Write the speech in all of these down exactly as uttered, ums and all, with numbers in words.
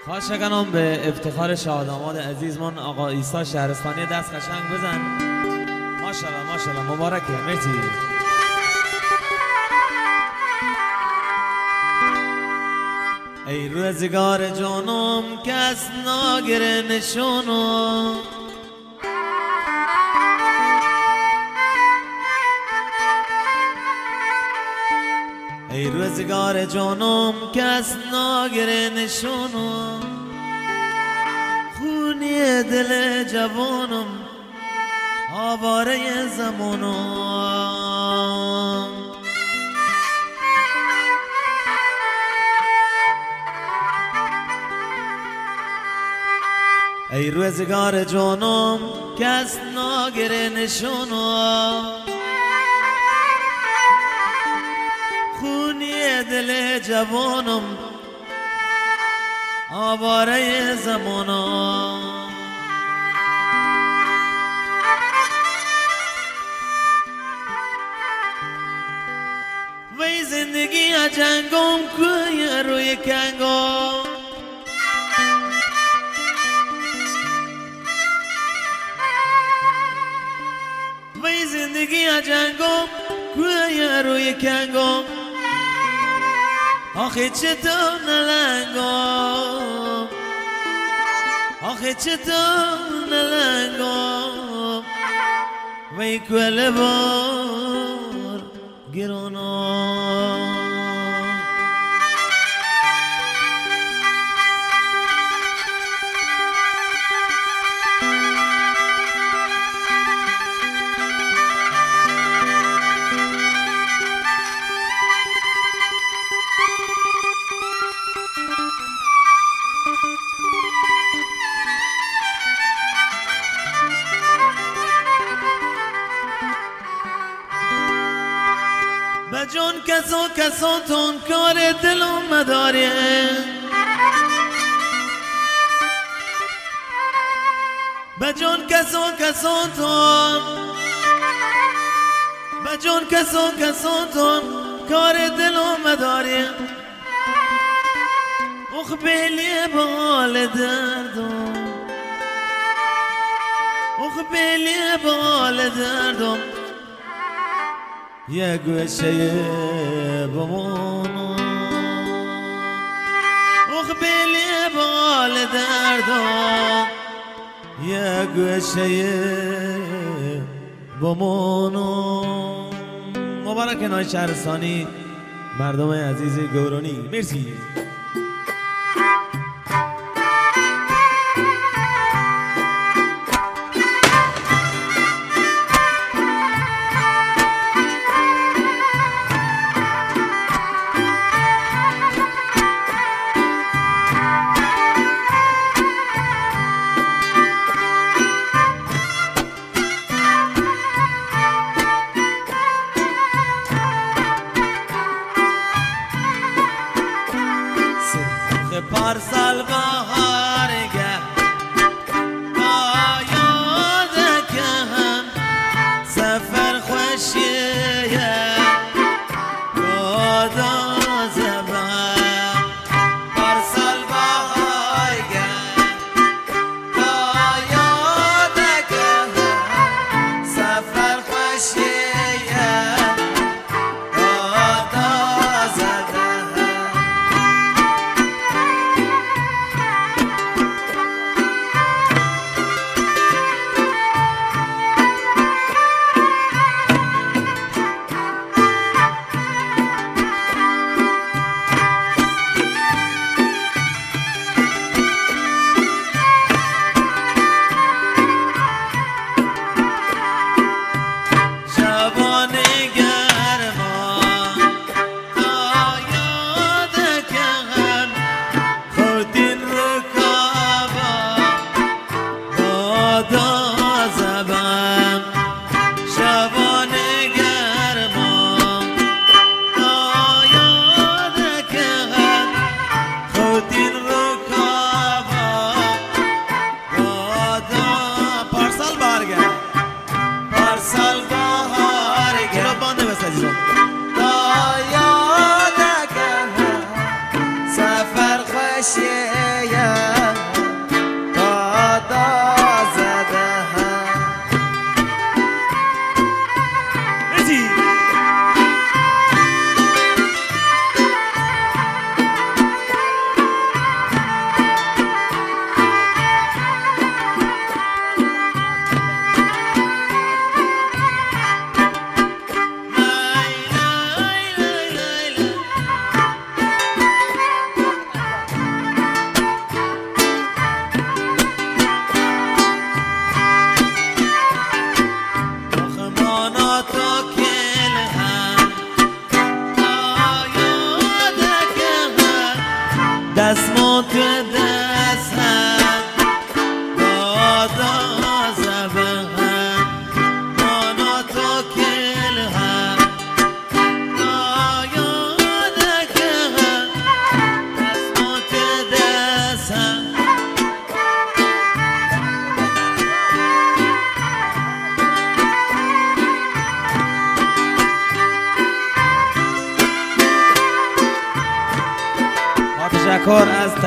خواهشگانم به افتخار شاداماد عزیزمان آقا عیسی شهرستانی دست قشنگ بزن. ماشاءالله ماشاءالله مبارکه. مرسی. ای روزگار جانم کس ناگره نشونم، ای روزگار جانم کس ناگره نشونم، خونی دل جوانم آواره زمانم. ای روزگار جانم کس ناگره نشونم، خونی دل جوانم آواره زمانم. وی زندگی جنگم کوی روی کنگم، وی زندگی جنگم کوی روی کنگم، آخه چطور نلنگم، آخه چطور نلنگم، وی کل بار گرانم. بجان کسا کسا تون کار دلم مداره، بجان کسا کسا تون، بجان کسا کسا تون کار دلم مداره، اخ بیلی بال دردم، اخ بیلی بال دردم، یه گوشه بمونم، اخ بیلی بال دردم، یه گوشه بمونم. مبارک نای شهرستانی مردم عزیز گورانی. مرسی. پارسال بهار گه یاد کم سفر خوشیه خدا زبان. پارسال بهار گه یاد کم سفر خوشیه خدا زبان. سفر خوشیه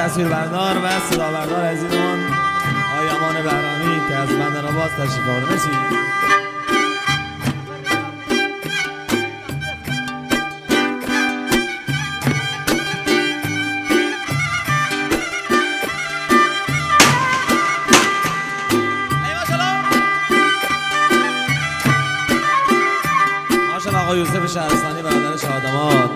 تصویر بردار و صدا بردار عزیزمان آقای امان بهرامی که از بندرآباد تشریف آورده. مرسی. آقای یوسف شهرستانی برادر شاداماد.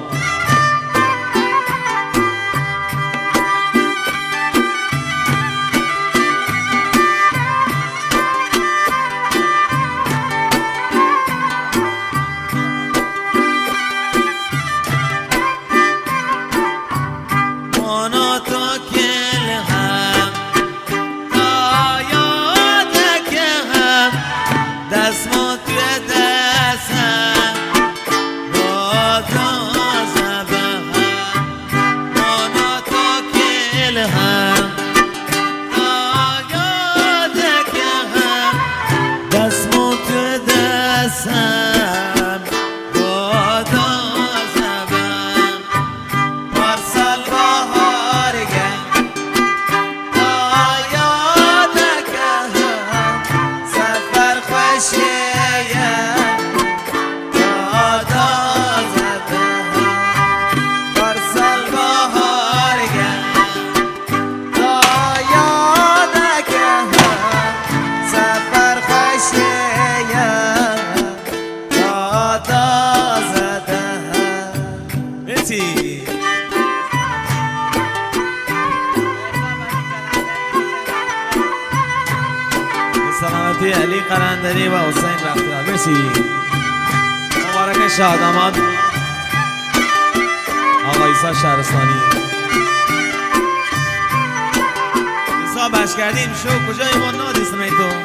سلامتی علی قرندری و حسین بختیار. مرسی. مبارک شاداماد آقا عیسی شهرستانی. عیسی بش کردیم شو کجای ما نادیستم ای تو.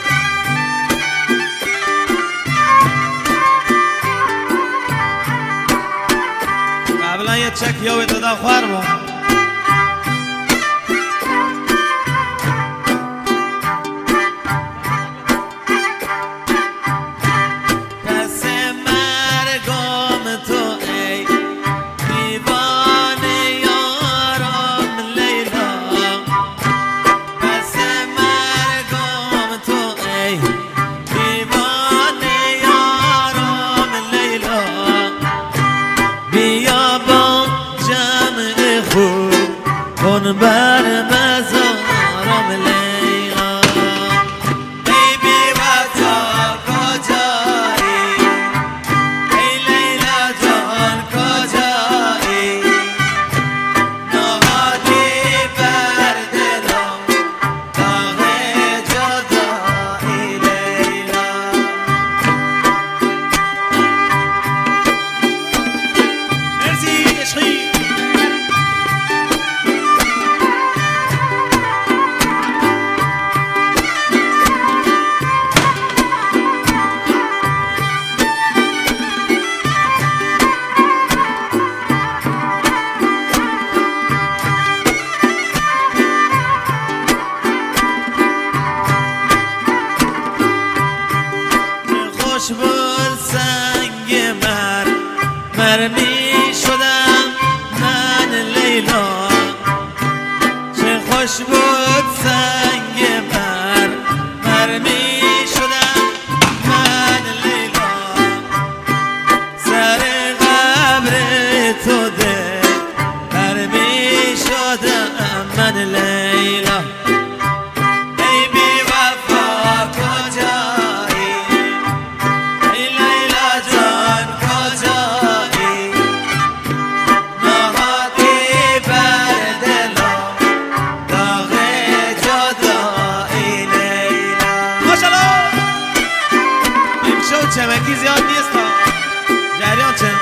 قبلا یه چک یا به دادا خوارمو بر مزارم لیلا. ای بی وفا کجایی، ای لیلا جان کجایی، نهادی بر دلم داغ جدایی لیلا. مرسی عشقی. خوش بود سنگ مر مر می شدم من لیلا. چه خوش بود سنگ مر مر می شدم من لیلا. سر قبر تو ده مر می شدم من لیلا. چمکی زیاد نیست جریان چه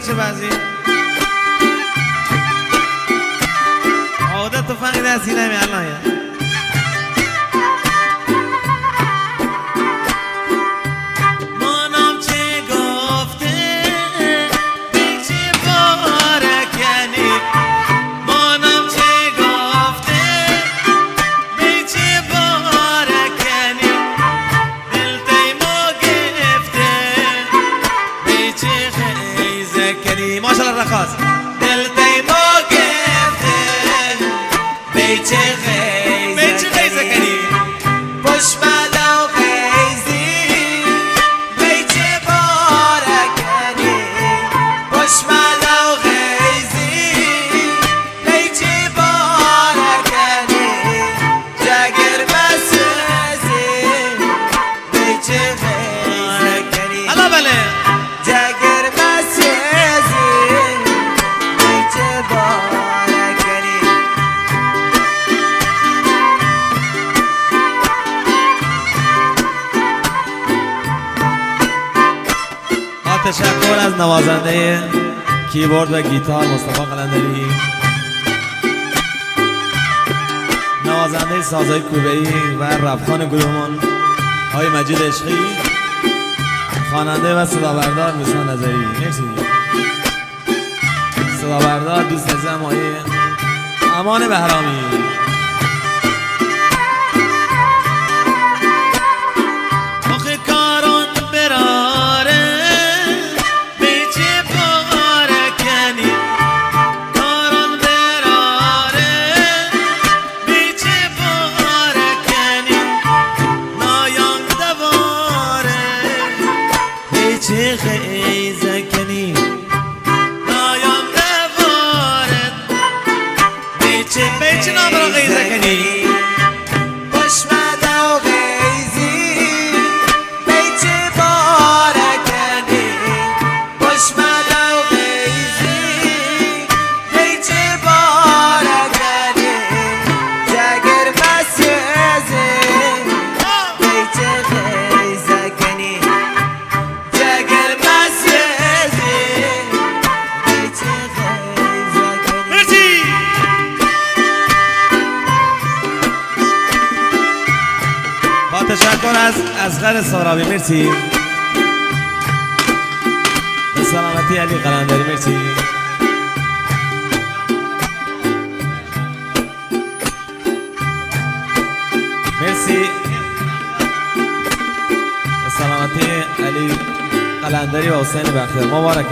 بچه بعضی عادت تفنگ دستی نمی الان ماشاءالله رقاص دل تیمو گفته بیچه خیزه بیچه خیزه کنی پشمده و خیزی بیچه باره کنی پشمده و خیزی بیچه باره کنی جگر مسوزی بیچه خیزه کنی الله بله جگر مسوزی تشکر از نوازنده کیبورد و گیتار مصطفی قلندری، نوازنده سازهای کوبه‌ای و ربخان گروهمان آقای مجید عشقی، خواننده و صدابردار میسان نظری. مرسی. صدابردار دوست عزیزم آقای امان بهرامی. آخه کارون براره چه خیزه کنی نایم دوارد بیچه بیچه نام را خیزه کنی پشمده و خیزی بیچه باره کنی پشمده و خیزی بیچه باره کنی جگر مسیزی بیچه خیزه کنی تشکر از اصغر سارابی. مرسی. به سلامتی علی قلندری. مرسی. مرسی. به سلامتی علی قلندری و حسین بختیار. مبارکه.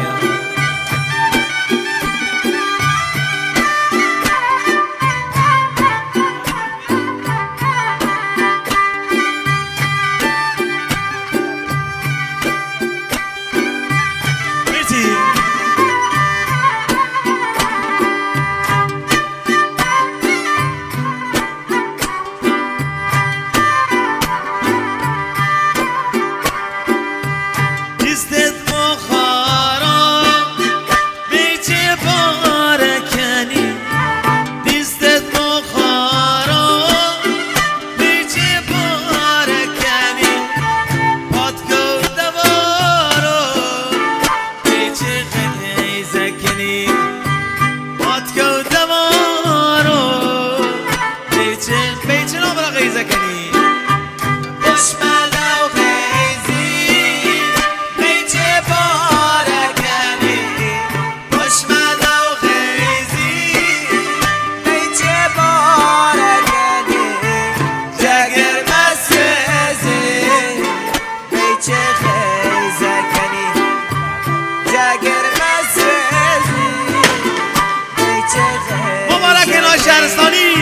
شهرستانی.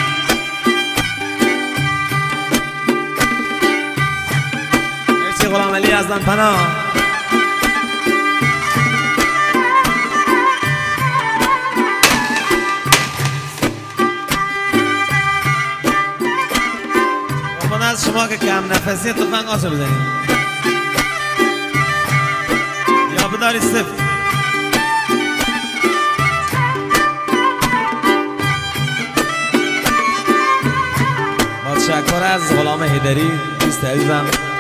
مرسی غلام علی از پناه. من از شما که کم نفسی تفنگ آسو بزنید یا بداری صفر. تشکر از غلام حیدری دوست عزیزم.